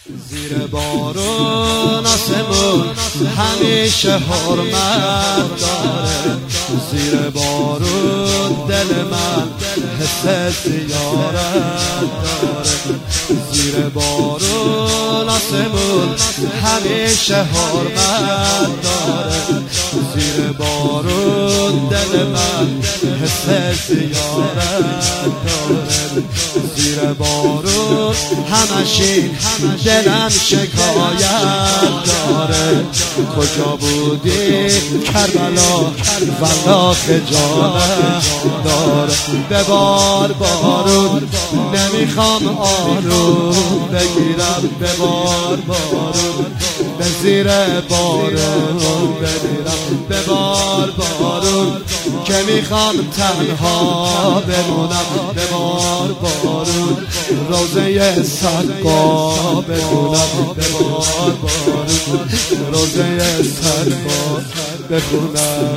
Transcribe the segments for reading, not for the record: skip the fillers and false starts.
زیر بارون آسمون همیشه حرمت داره، زیر بارون دل من حس زیارت داره، زیر بارون آسمون همیشه حرمت داره، زیر بارون دل من حس زیارت داره، زیر بارون همشین دلم شکایت داره، کجا بودی کربلا والله خجالت داره، ببار بارون نمیخوام آروم بگیرم، ببار بارون به زیر بارون بمیرم، ببار بارون که میخوام تنها بمونم، ببار بارون روزه صدقا بخونم، ببار بارون روزه صدقا بخونم،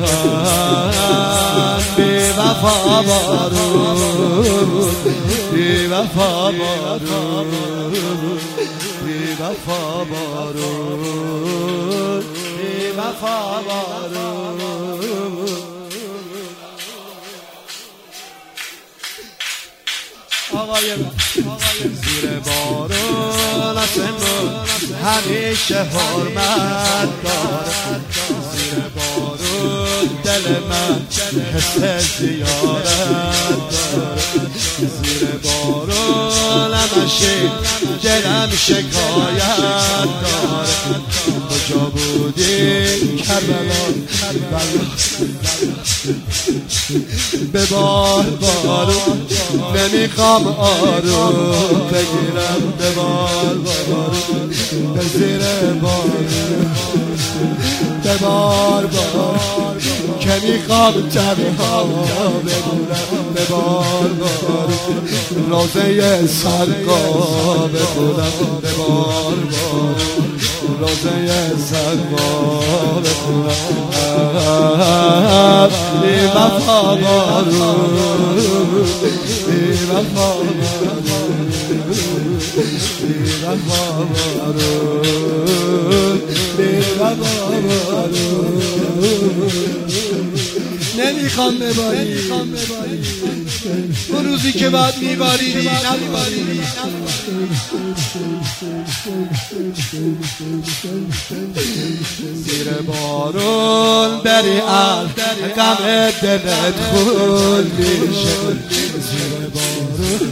بی وفا بارون، بی وفا بارون، بی وفا بارون، بی وفا بارون. زیر بارون آسمون همیشه حرمت داره، زیر بارون دل من حس زیارت داره، زیر بارون همشین دلم شکایت داره، کجا بودی کربلا ببار بارون نمیخوام آروم بگیرم، ببار بارون به زیر بارون، ببار بارون که میخوام تنها بمونم، ببار بارون روزه صدقا بخونم، ببار بارون روزه صدقا بخونم، بی وفا بارون، بی وفا بارون، بی وفا بارون، بی وفا بارون نمیخوام بباری، اون روزی که بعد میباریدی نمیباریدی، زیر بارون بری از غم دلت خون میشه، زیر بارون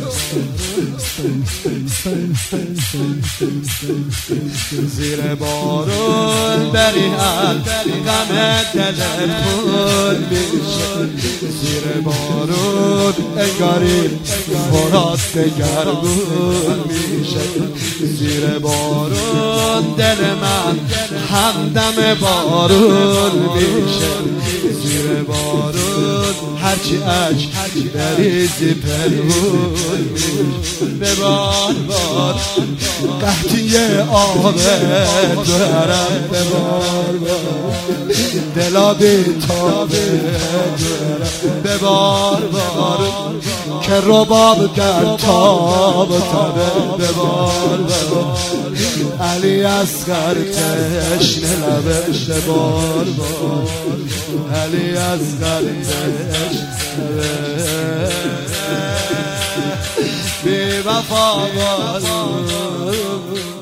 زیر بارون بری از غم دلت خون میشه، زیر بارون انگاری فرات دگرگون میشه، زیر بارون دل من همدم بارون میشه، زیر بارون هرچی عشق بریزی پنهون میشه، ببار بار قحطی آب دارم، ببار بار دلا بیتابه دارم، ببار بار که رباب در تاب تبه، ببار بار علی اصغر تشنه لبه، ببار بار علی اصغر تشنه لبه، بی وفا بارون.